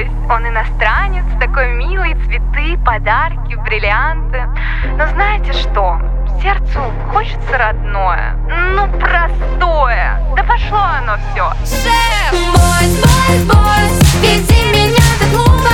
волнуюсь. Он иностранец, такой милый, цветы, подарки, бриллианты. Но знаете что? Сердцу хочется родное, ну простое. Да пошло оно все. Бойс, бойс, бойс, веди меня как луч.